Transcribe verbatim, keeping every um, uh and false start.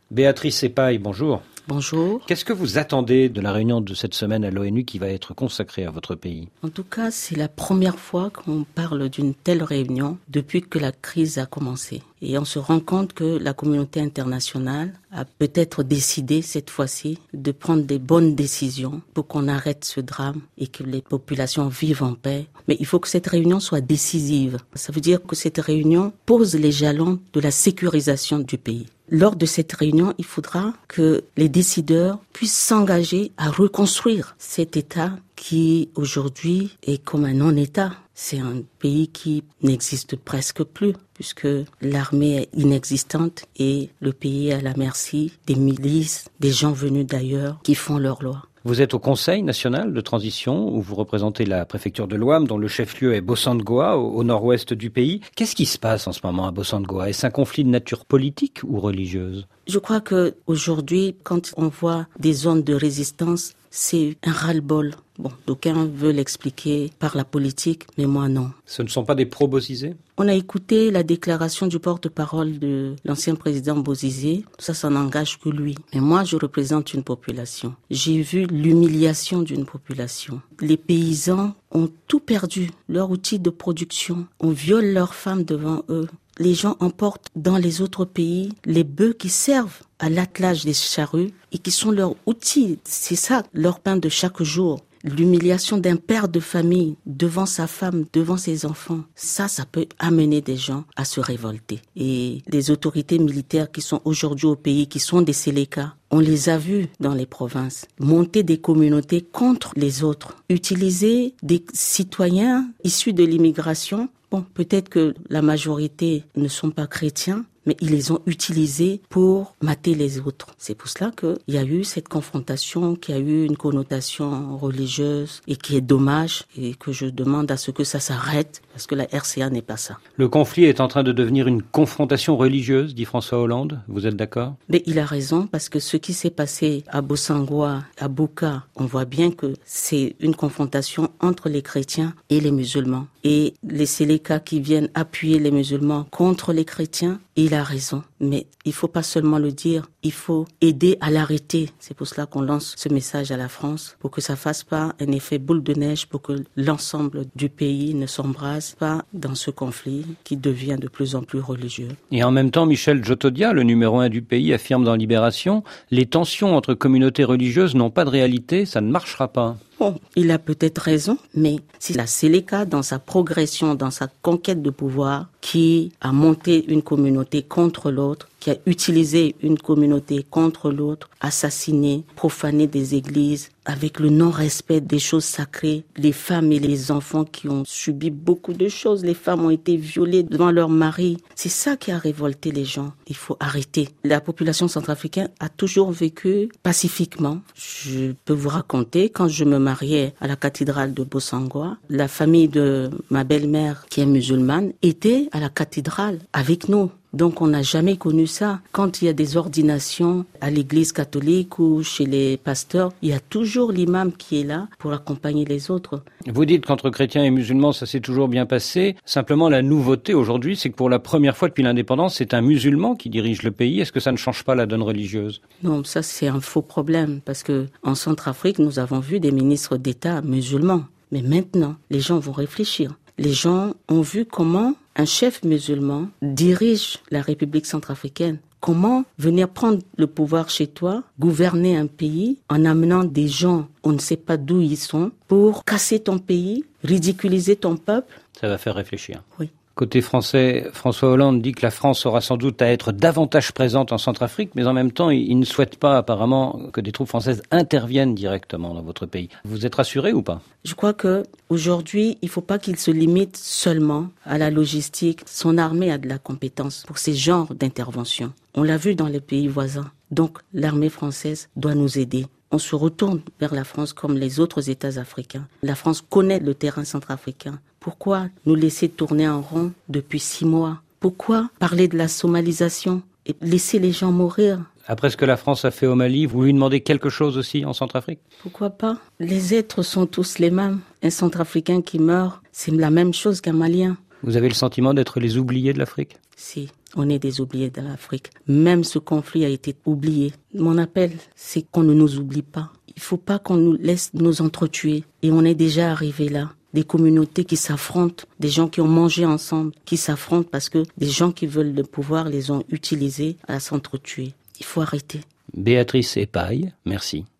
Béatrice Sepaille, bonjour. Bonjour. Qu'est-ce que vous attendez de la réunion de cette semaine à l'ONU qui va être consacrée à votre pays? En tout cas, c'est la première fois qu'on parle d'une telle réunion depuis que la crise a commencé. Et on se rend compte que la communauté internationale a peut-être décidé cette fois-ci de prendre des bonnes décisions pour qu'on arrête ce drame et que les populations vivent en paix. Mais il faut que cette réunion soit décisive. Ça veut dire que cette réunion pose les jalons de la sécurisation du pays. Lors de cette réunion, il faudra que les décideurs puissent s'engager à reconstruire cet État qui, aujourd'hui, est comme un non-État. C'est un pays qui n'existe presque plus, puisque l'armée est inexistante et le pays est à la merci des milices, des gens venus d'ailleurs qui font leurs lois. Vous êtes au Conseil national de transition où vous représentez la préfecture de l'Ouham dont le chef-lieu est Bossangoa au, au nord-ouest du pays. Qu'est-ce qui se passe en ce moment à Bossangoa? Est-ce un conflit de nature politique ou religieuse? Je crois que aujourd'hui, quand on voit des zones de résistance, c'est un ras-le-bol. Bon, d'aucuns veulent l'expliquer par la politique, mais moi non. Ce ne sont pas des pro-Bozizé? On a écouté la déclaration du porte-parole de l'ancien président Bozizé. Ça, ça n'engage que lui. Mais moi, je représente une population. J'ai vu l'humiliation d'une population. Les paysans ont tout perdu, leur outil de production. On viole leurs femmes devant eux. Les gens emportent dans les autres pays les bœufs qui servent à l'attelage des charrues et qui sont leurs outils. C'est ça, leur pain de chaque jour. L'humiliation d'un père de famille devant sa femme, devant ses enfants, ça, ça peut amener des gens à se révolter. Et les autorités militaires qui sont aujourd'hui au pays, qui sont des Séléka, on les a vus dans les provinces, monter des communautés contre les autres, utiliser des citoyens issus de l'immigration. Bon, peut-être que la majorité ne sont pas chrétiens, mais ils les ont utilisés pour mater les autres. C'est pour cela qu'il y a eu cette confrontation qui a eu une connotation religieuse et qui est dommage et que je demande à ce que ça s'arrête parce que la R C A n'est pas ça. Le conflit est en train de devenir une confrontation religieuse, dit François Hollande. Vous êtes d'accord? Mais il a raison parce que ce qui s'est passé à Bossangoa, à Buka, on voit bien que c'est une confrontation entre les chrétiens et les musulmans. Et les Séléka qui viennent appuyer les musulmans contre les chrétiens, il a raison. Mais il faut pas seulement le dire, il faut aider à l'arrêter. C'est pour cela qu'on lance ce message à la France, pour que ça fasse pas un effet boule de neige, pour que l'ensemble du pays ne s'embrase pas dans ce conflit qui devient de plus en plus religieux. Et en même temps, Michel Djotodia, le numéro un du pays, affirme dans Libération, les tensions entre communautés religieuses n'ont pas de réalité, ça ne marchera pas. Bon, il a peut-être raison, mais c'est la Séléka dans sa progression, dans sa conquête de pouvoir, qui a monté une communauté contre l'autre, qui a utilisé une communauté contre l'autre, assassiné, profané des églises, avec le non-respect des choses sacrées, les femmes et les enfants qui ont subi beaucoup de choses. Les femmes ont été violées devant leur mari. C'est ça qui a révolté les gens. Il faut arrêter. La population centrafricaine a toujours vécu pacifiquement. Je peux vous raconter, quand je me mariais à la cathédrale de Bossangoa, la famille de ma belle-mère, qui est musulmane, était à la cathédrale avec nous. Donc on n'a jamais connu ça. Quand il y a des ordinations à l'église catholique ou chez les pasteurs, il y a toujours l'imam qui est là pour accompagner les autres. Vous dites qu'entre chrétiens et musulmans, ça s'est toujours bien passé. Simplement, la nouveauté aujourd'hui, c'est que pour la première fois depuis l'indépendance, c'est un musulman qui dirige le pays. Est-ce que ça ne change pas la donne religieuse? Non, ça c'est un faux problème parce que en Centrafrique, nous avons vu des ministres d'État musulmans. Mais maintenant, les gens vont réfléchir. Les gens ont vu comment un chef musulman dirige la République centrafricaine. Comment venir prendre le pouvoir chez toi, gouverner un pays en amenant des gens, on ne sait pas d'où ils sont, pour casser ton pays, ridiculiser ton peuple? Ça va faire réfléchir. Oui. Côté français, François Hollande dit que la France aura sans doute à être davantage présente en Centrafrique, mais en même temps, il ne souhaite pas apparemment que des troupes françaises interviennent directement dans votre pays. Vous êtes rassuré ou pas? Je crois que aujourd'hui, il ne faut pas qu'il se limite seulement à la logistique. Son armée a de la compétence pour ces genres d'interventions. On l'a vu dans les pays voisins. Donc, l'armée française doit nous aider. On se retourne vers la France comme les autres États africains. La France connaît le terrain centrafricain. Pourquoi nous laisser tourner en rond depuis six mois? Pourquoi parler de la somalisation et laisser les gens mourir? Après ce que la France a fait au Mali, vous lui demandez quelque chose aussi en Centrafrique? Pourquoi pas? Les êtres sont tous les mêmes. Un Centrafricain qui meurt, c'est la même chose qu'un Malien. Vous avez le sentiment d'être les oubliés de l'Afrique? Si, on est des oubliés dans l'Afrique. Même ce conflit a été oublié. Mon appel, c'est qu'on ne nous oublie pas. Il faut pas qu'on nous laisse nous entretuer. Et on est déjà arrivé là. Des communautés qui s'affrontent, des gens qui ont mangé ensemble, qui s'affrontent parce que des gens qui veulent le pouvoir les ont utilisés à s'entretuer. Il faut arrêter. Béatrice Epaille, merci.